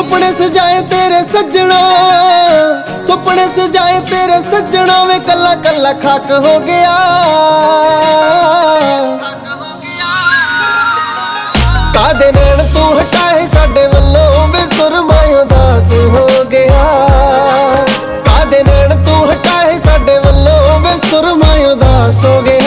सुपने सजाए तेरे सज्जणा, सुपने सजाए तेरे सज्जणा वे कला कला खाक हो गया। कादे नैन तू हटाए साडे वल्लों वे सुरमा उदास हो गया। कादे नैन तू हटाए साडे वल्लों वे सुरमा उदास हो गया।